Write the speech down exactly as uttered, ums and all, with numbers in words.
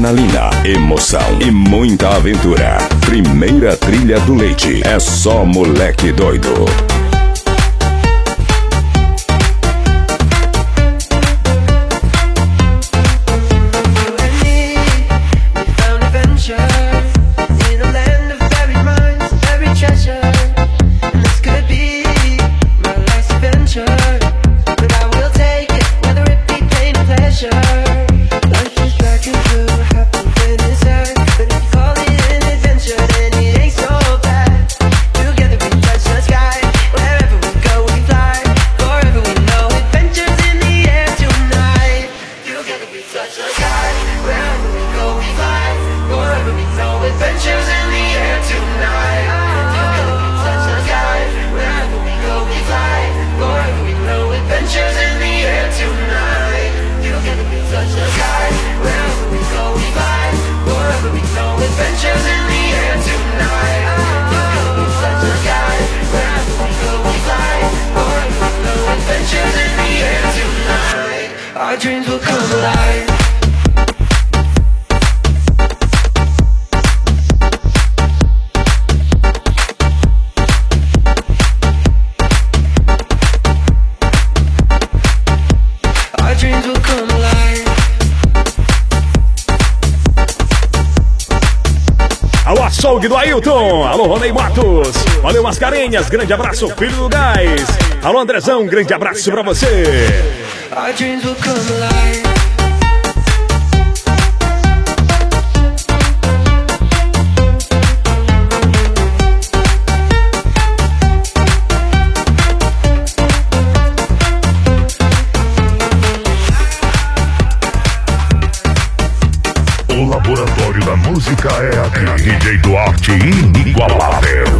adrenalina, emoção e muita aventura. Primeira trilha do leite é só moleque doido. Our dreams will come alive. Our dreams will come alive. Alô, açougue do Ailton. Alô, Ronei Matos. Valeu, Mascarenhas. Grande abraço, filho do gás. Alô, Andrezão. Grande abraço pra você. Our dreams will come alive. O laboratório da música é aqui. D J Duarte inigualável.